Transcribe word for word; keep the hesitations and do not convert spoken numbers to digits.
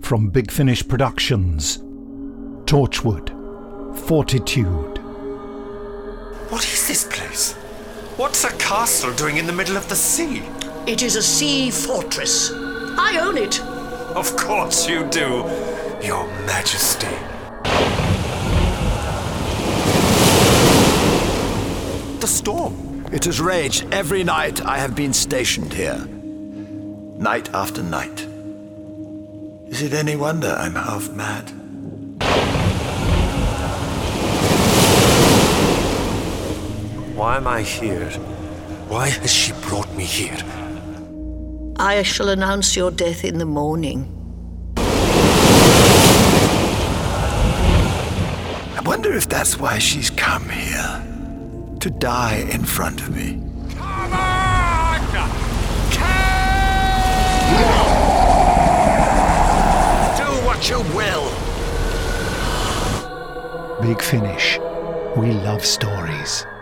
From Big Finish Productions, Torchwood, Fortitude. What is this place? What's a castle doing in the middle of the sea? It is a sea fortress. I own it. Of course you do, Your Majesty. The storm. It has raged every night I have been stationed here. Night after night. Is it any wonder I'm half mad? Why am I here? Why has she brought me here? I shall announce your death in the morning. I wonder if that's why she's come here. To die in front of me. Come on! Do what you will! Big Finish. We love stories.